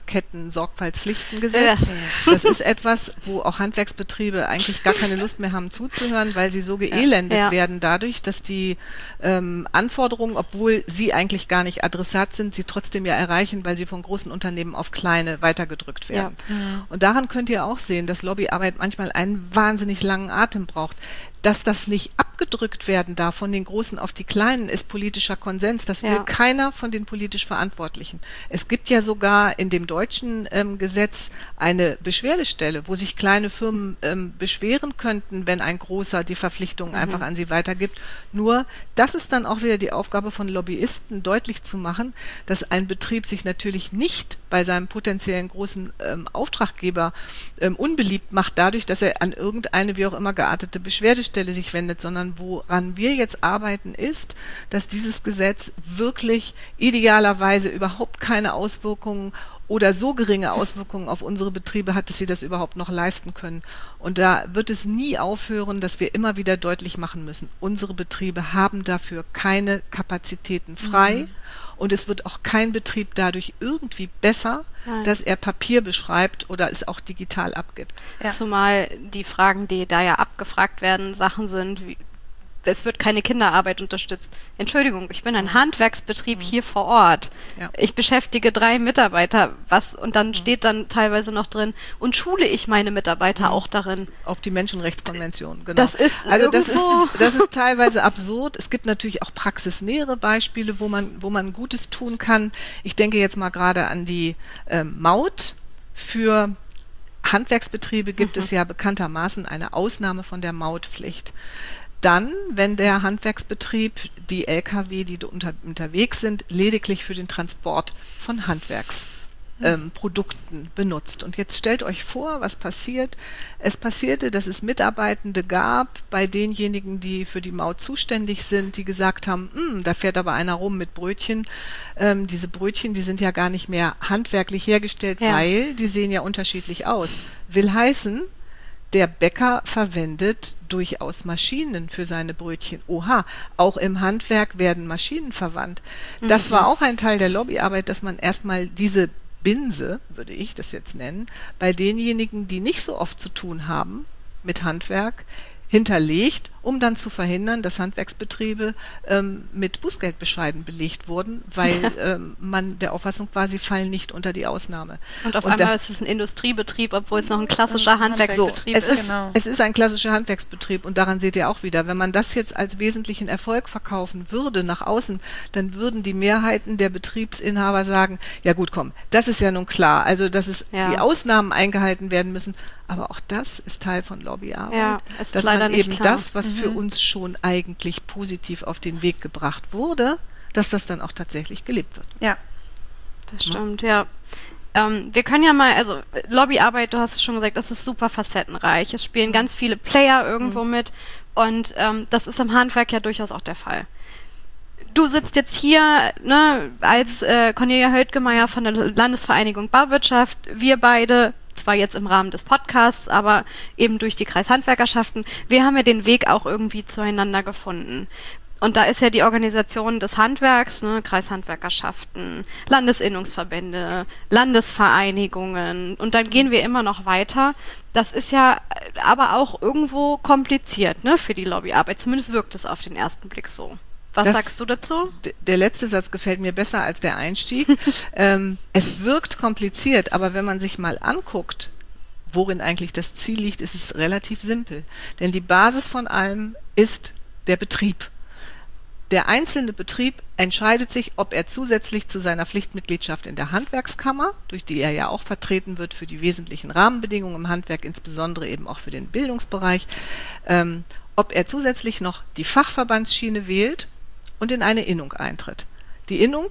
Lieferketten-Sorgfaltspflichtengesetz. Ja. Das ist etwas, wo auch Handwerksbetriebe eigentlich gar keine Lust mehr haben zuzuhören, weil sie so geelendet ja. werden dadurch, dass die ähm, Anforderungen, obwohl sie eigentlich gar nicht Adressat sind, sie trotzdem ja erreichen, weil sie von großen Unternehmen auf kleine weitergedrückt werden. Ja. Mhm. Und daran könnt ihr auch sehen, dass Lobbyarbeit manchmal einen wahnsinnig langen Atem braucht. Dass das nicht abgedrückt werden darf von den Großen auf die Kleinen, ist politischer Konsens. Das will ja. keiner von den politisch Verantwortlichen. Es gibt ja sogar in dem deutschen ähm, Gesetz eine Beschwerdestelle, wo sich kleine Firmen ähm, beschweren könnten, wenn ein Großer die Verpflichtungen mhm. einfach an sie weitergibt. Nur, das ist dann auch wieder die Aufgabe von Lobbyisten, deutlich zu machen, dass ein Betrieb sich natürlich nicht bei seinem potenziellen großen ähm, Auftraggeber ähm, unbeliebt macht, dadurch, dass er an irgendeine wie auch immer geartete Beschwerdestelle sich wendet, sondern woran wir jetzt arbeiten, ist, dass dieses Gesetz wirklich idealerweise überhaupt keine Auswirkungen oder so geringe Auswirkungen auf unsere Betriebe hat, dass sie das überhaupt noch leisten können. Und da wird es nie aufhören, dass wir immer wieder deutlich machen müssen, unsere Betriebe haben dafür keine Kapazitäten frei. Mhm. Und es wird auch kein Betrieb dadurch irgendwie besser, Nein. dass er Papier beschreibt oder es auch digital abgibt. Ja. Zumal die Fragen, die da ja abgefragt werden, Sachen sind, wie, es wird keine Kinderarbeit unterstützt. Entschuldigung, ich bin ein Handwerksbetrieb mhm. hier vor Ort. Ja. Ich beschäftige drei Mitarbeiter, was und dann mhm. steht dann teilweise noch drin, und schule ich meine Mitarbeiter mhm. auch darin. Auf die Menschenrechtskonvention, genau. Das ist also das ist, das ist teilweise absurd. Es gibt natürlich auch praxisnähere Beispiele, wo man, wo man Gutes tun kann. Ich denke jetzt mal gerade an die äh, Maut. Für Handwerksbetriebe gibt mhm. es ja bekanntermaßen eine Ausnahme von der Mautpflicht. Dann, wenn der Handwerksbetrieb die L K W, die unter, unterwegs sind, lediglich für den Transport von Handwerksprodukten ähm, benutzt. Und jetzt stellt euch vor, was passiert. Es passierte, dass es Mitarbeitende gab bei denjenigen, die für die Maut zuständig sind, die gesagt haben, da fährt aber einer rum mit Brötchen. Ähm, diese Brötchen, die sind ja gar nicht mehr handwerklich hergestellt, ja. weil die sehen ja unterschiedlich aus. Will heißen, der Bäcker verwendet durchaus Maschinen für seine Brötchen. Oha, auch im Handwerk werden Maschinen verwandt. Das mhm. war auch ein Teil der Lobbyarbeit, dass man erstmal diese Binse, würde ich das jetzt nennen, bei denjenigen, die nicht so oft zu tun haben mit Handwerk, hinterlegt, um dann zu verhindern, dass Handwerksbetriebe ähm, mit Bußgeldbescheiden belegt wurden, weil ähm, man der Auffassung war, sie fallen nicht unter die Ausnahme. Und auf und einmal das, ist es ein Industriebetrieb, obwohl es noch ein klassischer Handwerksbetrieb so, es ist. ist genau. Es ist ein klassischer Handwerksbetrieb, und daran seht ihr auch wieder, wenn man das jetzt als wesentlichen Erfolg verkaufen würde nach außen, dann würden die Mehrheiten der Betriebsinhaber sagen, ja gut, komm, das ist ja nun klar, also dass es ja. die Ausnahmen eingehalten werden müssen. Aber auch das ist Teil von Lobbyarbeit, ja, es dass ist leider man nicht eben klar. das, was mhm. für uns schon eigentlich positiv auf den Weg gebracht wurde, dass das dann auch tatsächlich gelebt wird. Ja, das stimmt, ja. Ähm, wir können ja mal, also Lobbyarbeit, du hast es schon gesagt, das ist super facettenreich. Es spielen mhm. ganz viele Player irgendwo mhm. mit, und ähm, das ist im Handwerk ja durchaus auch der Fall. Du sitzt jetzt hier, ne, als äh, Cornelia Höttgemeier von der Landesvereinigung Bauwirtschaft, wir beide, zwar jetzt im Rahmen des Podcasts, aber eben durch die Kreishandwerkerschaften, wir haben ja den Weg auch irgendwie zueinander gefunden. Und da ist ja die Organisation des Handwerks, ne, Kreishandwerkerschaften, Landesinnungsverbände, Landesvereinigungen, und dann gehen wir immer noch weiter. Das ist ja aber auch irgendwo kompliziert, ne, für die Lobbyarbeit. Zumindest wirkt es auf den ersten Blick so. Was das, sagst du dazu? D- der letzte Satz gefällt mir besser als der Einstieg. ähm, es wirkt kompliziert, aber wenn man sich mal anguckt, worin eigentlich das Ziel liegt, ist es relativ simpel. Denn die Basis von allem ist der Betrieb. Der einzelne Betrieb entscheidet sich, ob er zusätzlich zu seiner Pflichtmitgliedschaft in der Handwerkskammer, durch die er ja auch vertreten wird für die wesentlichen Rahmenbedingungen im Handwerk, insbesondere eben auch für den Bildungsbereich, ähm, ob er zusätzlich noch die Fachverbandsschiene wählt und in eine Innung eintritt. Die Innung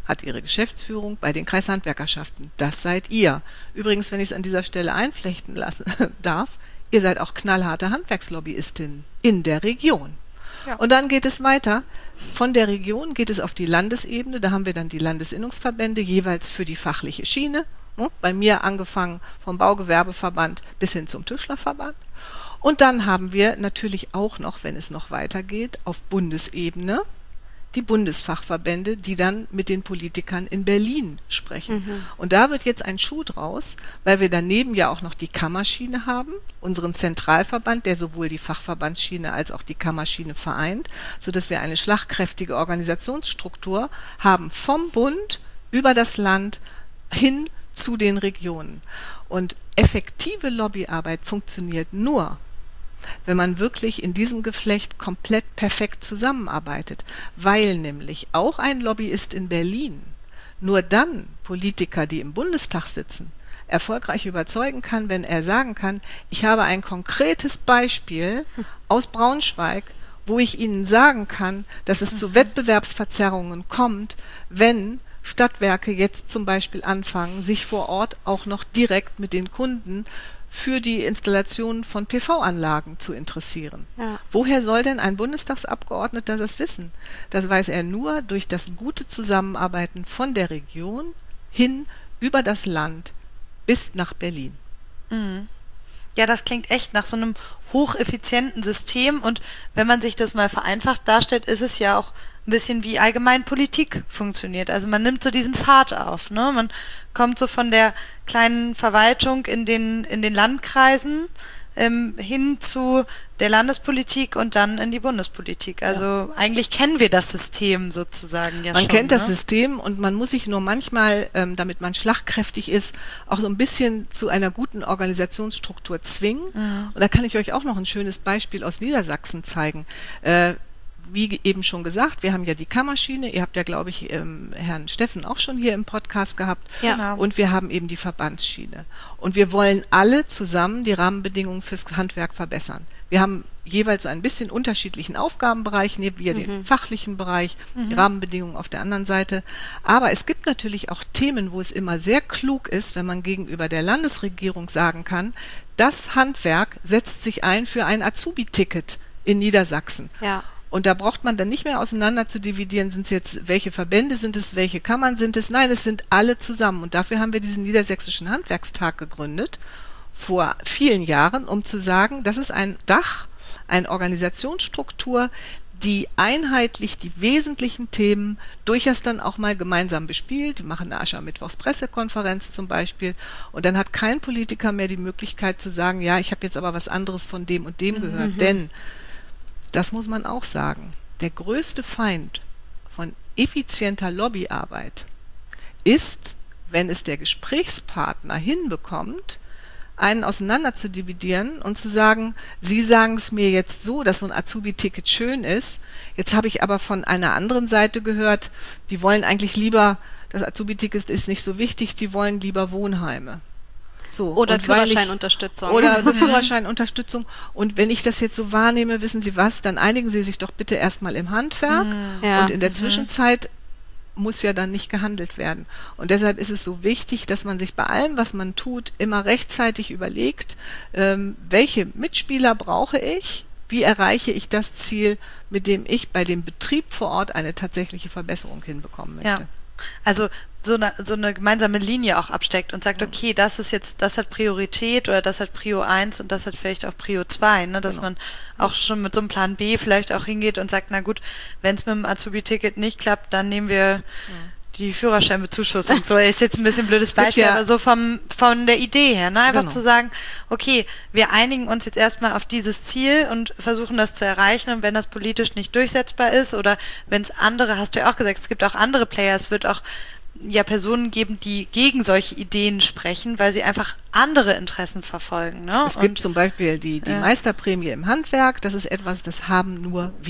hat ihre Geschäftsführung bei den Kreishandwerkerschaften. Das seid ihr. Übrigens, wenn ich es an dieser Stelle einflechten lassen darf, ihr seid auch knallharte Handwerkslobbyistin in der Region. Ja. Und dann geht es weiter. Von der Region geht es auf die Landesebene. Da haben wir dann die Landesinnungsverbände, jeweils für die fachliche Schiene. Bei mir angefangen vom Baugewerbeverband bis hin zum Tischlerverband. Und dann haben wir natürlich auch noch, wenn es noch weitergeht, auf Bundesebene die Bundesfachverbände, die dann mit den Politikern in Berlin sprechen. Mhm. Und da wird jetzt ein Schuh draus, weil wir daneben ja auch noch die Kammerschiene haben, unseren Zentralverband, der sowohl die Fachverbandsschiene als auch die Kammerschiene vereint, sodass wir eine schlagkräftige Organisationsstruktur haben vom Bund über das Land hin zu den Regionen. Und effektive Lobbyarbeit funktioniert nur, wenn man wirklich in diesem Geflecht komplett perfekt zusammenarbeitet, weil nämlich auch ein Lobbyist in Berlin nur dann Politiker, die im Bundestag sitzen, erfolgreich überzeugen kann, wenn er sagen kann, ich habe ein konkretes Beispiel aus Braunschweig, wo ich Ihnen sagen kann, dass es zu Wettbewerbsverzerrungen kommt, wenn Stadtwerke jetzt zum Beispiel anfangen, sich vor Ort auch noch direkt mit den Kunden für die Installation von P V-Anlagen zu interessieren. Ja. Woher soll denn ein Bundestagsabgeordneter das wissen? Das weiß er nur durch das gute Zusammenarbeiten von der Region hin über das Land bis nach Berlin. Mhm. Ja, das klingt echt nach so einem hocheffizienten System und wenn man sich das mal vereinfacht darstellt, ist es ja auch ein bisschen wie allgemein Politik funktioniert. Also man nimmt so diesen Pfad auf, ne? Man kommt so von der kleinen Verwaltung in den, in den Landkreisen ähm, hin zu der Landespolitik und dann in die Bundespolitik. Also ja. Eigentlich kennen wir das System sozusagen ja man schon. Man kennt ne? das System und man muss sich nur manchmal, ähm, damit man schlagkräftig ist, auch so ein bisschen zu einer guten Organisationsstruktur zwingen. Mhm. Und da kann ich euch auch noch ein schönes Beispiel aus Niedersachsen zeigen. Äh, Wie eben schon gesagt, wir haben ja die Kammerschiene, ihr habt ja, glaube ich, ähm, Herrn Steffen auch schon hier im Podcast gehabt. Ja. Genau. Und wir haben eben die Verbandsschiene. Und wir wollen alle zusammen die Rahmenbedingungen fürs Handwerk verbessern. Wir haben jeweils so ein bisschen unterschiedlichen Aufgabenbereich, neben wir mhm. den fachlichen Bereich, mhm. die Rahmenbedingungen auf der anderen Seite. Aber es gibt natürlich auch Themen, wo es immer sehr klug ist, wenn man gegenüber der Landesregierung sagen kann, das Handwerk setzt sich ein für ein Azubi-Ticket in Niedersachsen. Ja. Und da braucht man dann nicht mehr auseinander zu dividieren, sind es jetzt, welche Verbände sind es, welche Kammern sind es. Nein, es sind alle zusammen. Und dafür haben wir diesen Niedersächsischen Handwerkstag gegründet, vor vielen Jahren, um zu sagen, das ist ein Dach, eine Organisationsstruktur, die einheitlich die wesentlichen Themen durchaus dann auch mal gemeinsam bespielt. Die machen eine Aschermittwochs-Pressekonferenz zum Beispiel. Und dann hat kein Politiker mehr die Möglichkeit zu sagen, ja, ich habe jetzt aber was anderes von dem und dem gehört. Mhm. Denn das muss man auch sagen. Der größte Feind von effizienter Lobbyarbeit ist, wenn es der Gesprächspartner hinbekommt, einen auseinander zu dividieren und zu sagen, Sie sagen es mir jetzt so, dass so ein Azubi-Ticket schön ist. Jetzt habe ich aber von einer anderen Seite gehört, die wollen eigentlich lieber, das Azubi-Ticket ist nicht so wichtig, die wollen lieber Wohnheime. So, oder Führerscheinunterstützung. Oder eine Führerscheinunterstützung. Und wenn ich das jetzt so wahrnehme, wissen Sie was, dann einigen Sie sich doch bitte erstmal im Handwerk. Ja. Und in der Zwischenzeit muss ja dann nicht gehandelt werden. Und deshalb ist es so wichtig, dass man sich bei allem, was man tut, immer rechtzeitig überlegt, ähm, welche Mitspieler brauche ich, wie erreiche ich das Ziel, mit dem ich bei dem Betrieb vor Ort eine tatsächliche Verbesserung hinbekommen möchte. Ja. Also so eine, so eine gemeinsame Linie auch absteckt und sagt, okay, das ist jetzt, das hat Priorität oder das hat Prio eins und das hat vielleicht auch Prio zwei, ne? Dass genau. man auch schon mit so einem Plan B vielleicht auch hingeht und sagt, na gut, wenn es mit dem Azubi-Ticket nicht klappt, dann nehmen wir ja. die Führerscheinbezuschussung. So ist jetzt ein bisschen ein blödes Beispiel, ja. aber so vom, von der Idee her, ne? Einfach genau. zu sagen, okay, wir einigen uns jetzt erstmal auf dieses Ziel und versuchen das zu erreichen und wenn das politisch nicht durchsetzbar ist oder wenn es andere, hast du ja auch gesagt, es gibt auch andere Player, es wird auch ja Personen geben, die gegen solche Ideen sprechen, weil sie einfach andere Interessen verfolgen. Ne? Es gibt und, zum Beispiel die, die ja. Meisterprämie im Handwerk, das ist etwas, das haben nur wir.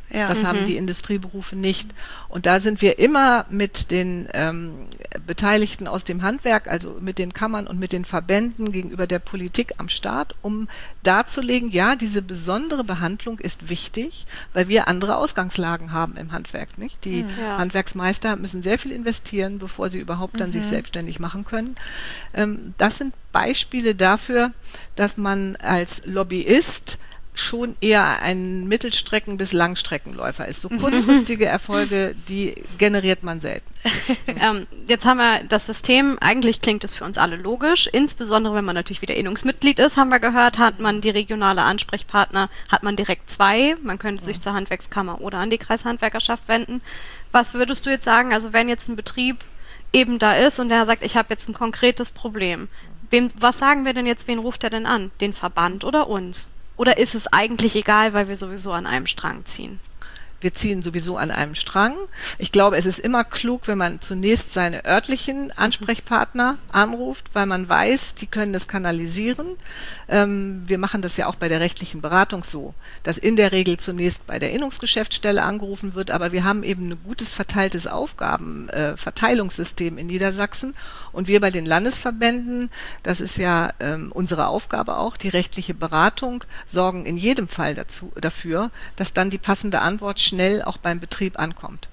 Ja. Das Mhm. haben die Industrieberufe nicht. Und da sind wir immer mit den ähm, Beteiligten aus dem Handwerk, also mit den Kammern und mit den Verbänden gegenüber der Politik am Start, um darzulegen, ja, diese besondere Behandlung ist wichtig, weil wir andere Ausgangslagen haben im Handwerk, nicht? Die Ja. Handwerksmeister müssen sehr viel investieren, bevor sie überhaupt dann Mhm. sich selbstständig machen können. Ähm, das sind Beispiele dafür, dass man als Lobbyist schon eher ein Mittelstrecken- bis Langstreckenläufer ist. So kurzfristige Erfolge, die generiert man selten. Ähm, jetzt haben wir das System, eigentlich klingt es für uns alle logisch, insbesondere wenn man natürlich wieder Innungsmitglied ist, haben wir gehört, hat man die regionale Ansprechpartner, hat man direkt zwei, man könnte sich zur Handwerkskammer oder an die Kreishandwerkerschaft wenden. Was würdest du jetzt sagen, also wenn jetzt ein Betrieb eben da ist und der sagt, ich habe jetzt ein konkretes Problem, wem, was sagen wir denn jetzt, wen ruft er denn an? Den Verband oder uns? Oder ist es eigentlich egal, weil wir sowieso an einem Strang ziehen? Wir ziehen sowieso an einem Strang. Ich glaube, es ist immer klug, wenn man zunächst seine örtlichen Ansprechpartner anruft, weil man weiß, die können es kanalisieren. Ähm, wir machen das ja auch bei der rechtlichen Beratung so, dass in der Regel zunächst bei der Innungsgeschäftsstelle angerufen wird, aber wir haben eben ein gutes verteiltes Aufgabenverteilungssystem äh, in Niedersachsen und wir bei den Landesverbänden, das ist ja ähm, unsere Aufgabe auch, die rechtliche Beratung, sorgen in jedem Fall dazu, dafür, dass dann die passende Antwort schnell auch beim Betrieb ankommt.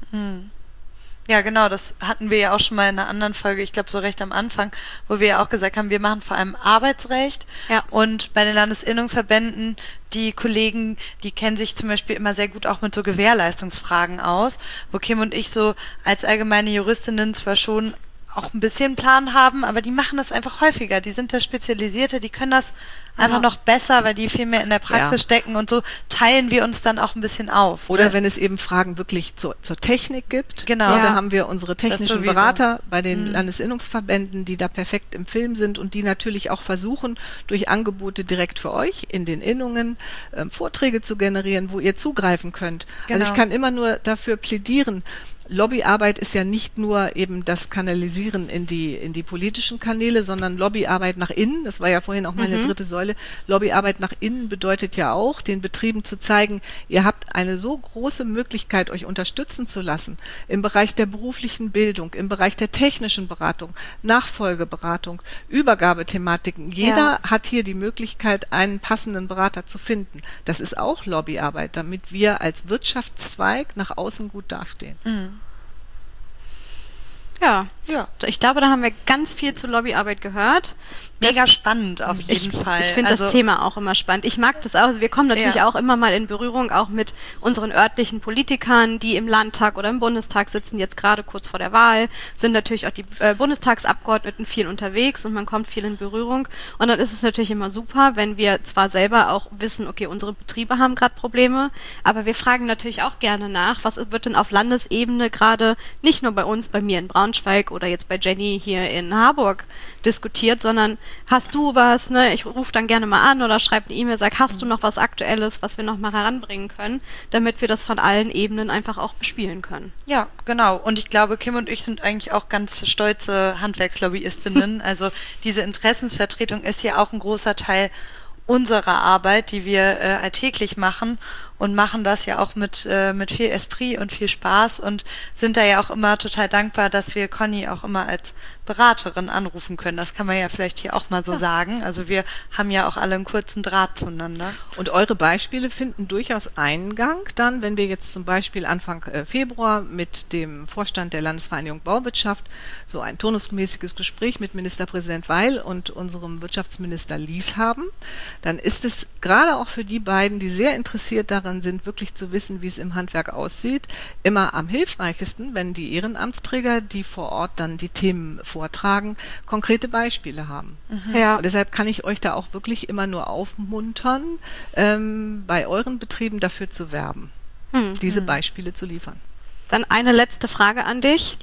Ja, genau, das hatten wir ja auch schon mal in einer anderen Folge, ich glaube so recht am Anfang, wo wir ja auch gesagt haben, wir machen vor allem Arbeitsrecht Ja. und bei den Landesinnungsverbänden, die Kollegen, die kennen sich zum Beispiel immer sehr gut auch mit so Gewährleistungsfragen aus, wo Kim und ich so als allgemeine Juristinnen zwar schon auch ein bisschen Plan haben, aber die machen das einfach häufiger. Die sind da Spezialisierte, die können das einfach Ja. noch besser, weil die viel mehr in der Praxis Ja. stecken und so teilen wir uns dann auch ein bisschen auf. Oder wenn es eben Fragen wirklich zur, zur Technik gibt. Genau. Ja, da Ja. haben wir unsere technischen sowieso. Berater bei den Mhm. Landesinnungsverbänden, die da perfekt im Film sind und die natürlich auch versuchen, durch Angebote direkt für euch in den Innungen ähm, Vorträge zu generieren, wo ihr zugreifen könnt. Also Genau. ich kann immer nur dafür plädieren, Lobbyarbeit ist ja nicht nur eben das Kanalisieren in die, in die politischen Kanäle, sondern Lobbyarbeit nach innen. Das war ja vorhin auch meine Mhm. dritte Säule. Lobbyarbeit nach innen bedeutet ja auch, den Betrieben zu zeigen, ihr habt eine so große Möglichkeit, euch unterstützen zu lassen im Bereich der beruflichen Bildung, im Bereich der technischen Beratung, Nachfolgeberatung, Übergabethematiken. Jeder hat hier die Möglichkeit, einen passenden Berater zu finden. Das ist auch Lobbyarbeit, damit wir als Wirtschaftszweig nach außen gut dastehen. Ja. Ja. Ich glaube, da haben wir ganz viel zu Lobbyarbeit gehört. Mega Das- spannend auf jeden ich, Fall. Ich finde Also- das Thema auch immer spannend. Ich mag das auch. Also wir kommen natürlich Ja. auch immer mal in Berührung, auch mit unseren örtlichen Politikern, die im Landtag oder im Bundestag sitzen, jetzt gerade kurz vor der Wahl, sind natürlich auch die äh, Bundestagsabgeordneten viel unterwegs und man kommt viel in Berührung. Und dann ist es natürlich immer super, wenn wir zwar selber auch wissen, okay, unsere Betriebe haben gerade Probleme, aber wir fragen natürlich auch gerne nach, was wird denn auf Landesebene gerade nicht nur bei uns, bei mir in Braunschweig oder jetzt bei Jenny hier in Harburg diskutiert, sondern hast du was, ne? Ich rufe dann gerne mal an oder schreibe eine E-Mail, sag, hast du noch was Aktuelles, was wir noch mal heranbringen können, damit wir das von allen Ebenen einfach auch bespielen können. Ja, genau. Und ich glaube, Kim und ich sind eigentlich auch ganz stolze Handwerkslobbyistinnen. Also diese Interessensvertretung ist ja auch ein großer Teil unserer Arbeit, die wir äh, alltäglich machen und machen das ja auch mit, äh, mit viel Esprit und viel Spaß und sind da ja auch immer total dankbar, dass wir Conny auch immer als Beraterin anrufen können. Das kann man ja vielleicht hier auch mal so sagen. Also wir haben ja auch alle einen kurzen Draht zueinander. Und eure Beispiele finden durchaus Eingang dann, wenn wir jetzt zum Beispiel Anfang äh, Februar mit dem Vorstand der Landesvereinigung Bauwirtschaft so ein turnusmäßiges Gespräch mit Ministerpräsident Weil und unserem Wirtschaftsminister Lies haben, dann ist es gerade auch für die beiden, die sehr interessiert daran sind, wirklich zu wissen, wie es im Handwerk aussieht, immer am hilfreichsten, wenn die Ehrenamtsträger, die vor Ort dann die Themen vortragen, konkrete Beispiele haben. Ja. Und deshalb kann ich euch da auch wirklich immer nur aufmuntern, ähm, bei euren Betrieben dafür zu werben, Hm. diese Beispiele zu liefern. Dann eine letzte Frage an dich. Ja.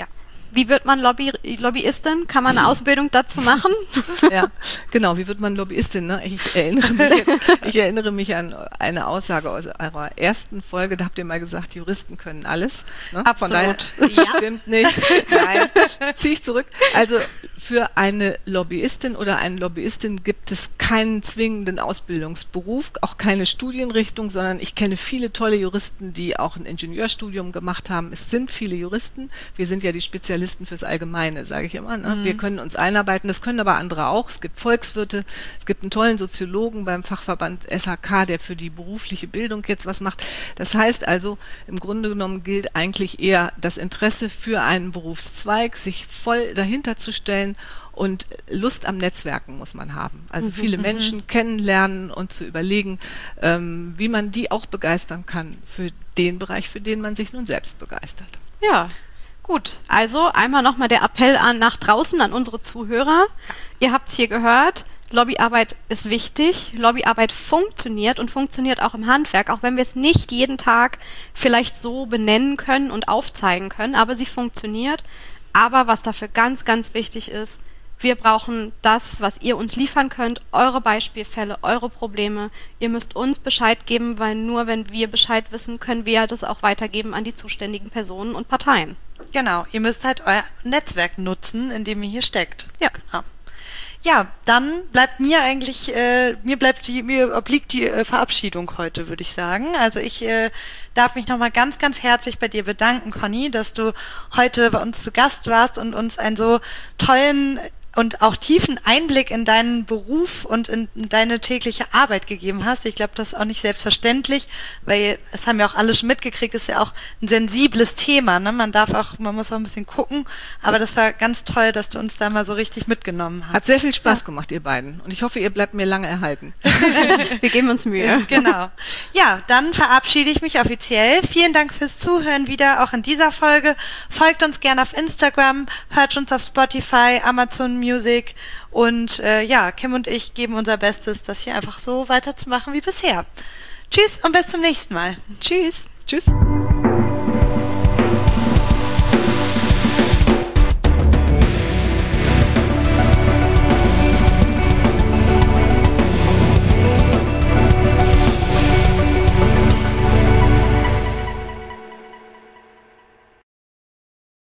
Wie wird man Lobby Lobbyistin? Kann man eine Ausbildung dazu machen? Ja, genau. Wie wird man Lobbyistin? Ne? Ich, erinnere mich jetzt, ich erinnere mich an eine Aussage aus eurer ersten Folge. Da habt ihr mal gesagt, Juristen können alles. Ne? Absolut. Von daher, stimmt nicht. Nein, ziehe ich zurück. Also für eine Lobbyistin oder einen Lobbyistin gibt es keinen zwingenden Ausbildungsberuf, auch keine Studienrichtung, sondern ich kenne viele tolle Juristen, die auch ein Ingenieurstudium gemacht haben. Es sind viele Juristen. Wir sind ja die Spezialisten fürs Allgemeine, sage ich immer. Ne? Mhm. Wir können uns einarbeiten, das können aber andere auch. Es gibt Volkswirte, es gibt einen tollen Soziologen beim Fachverband S H K, der für die berufliche Bildung jetzt was macht. Das heißt also, im Grunde genommen gilt eigentlich eher das Interesse für einen Berufszweig, sich voll dahinter zu stellen, und Lust am Netzwerken muss man haben. Also mhm, viele Menschen mhm. kennenlernen und zu überlegen, ähm, wie man die auch begeistern kann für den Bereich, für den man sich nun selbst begeistert. Ja, gut. Also einmal nochmal der Appell an nach draußen, an unsere Zuhörer. Ihr habt es hier gehört. Lobbyarbeit ist wichtig. Lobbyarbeit funktioniert und funktioniert auch im Handwerk, auch wenn wir es nicht jeden Tag vielleicht so benennen können und aufzeigen können, aber sie funktioniert. Aber was dafür ganz, ganz wichtig ist, wir brauchen das, was ihr uns liefern könnt, eure Beispielfälle, eure Probleme. Ihr müsst uns Bescheid geben, weil nur wenn wir Bescheid wissen, können wir das auch weitergeben an die zuständigen Personen und Parteien. Genau, ihr müsst halt euer Netzwerk nutzen, in dem ihr hier steckt. Ja. Genau. Ja, dann bleibt mir eigentlich, äh, mir bleibt die, mir obliegt die äh, Verabschiedung heute, würde ich sagen. Also ich äh, darf mich nochmal ganz, ganz herzlich bei dir bedanken, Conny, dass du heute bei uns zu Gast warst und uns einen so tollen und auch tiefen Einblick in deinen Beruf und in deine tägliche Arbeit gegeben hast. Ich glaube, das ist auch nicht selbstverständlich, weil es haben ja auch alle schon mitgekriegt, ist ja auch ein sensibles Thema, ne? Man darf auch, man muss auch ein bisschen gucken, aber das war ganz toll, dass du uns da mal so richtig mitgenommen hast. Hat sehr viel Spaß ja. gemacht, ihr beiden. Und ich hoffe, ihr bleibt mir lange erhalten. Wir geben uns Mühe. Genau. Ja, dann verabschiede ich mich offiziell. Vielen Dank fürs Zuhören wieder, auch in dieser Folge. Folgt uns gerne auf Instagram, hört uns auf Spotify, Amazon Music und äh, ja, Kim und ich geben unser Bestes, das hier einfach so weiterzumachen wie bisher. Tschüss und bis zum nächsten Mal. Tschüss. Tschüss.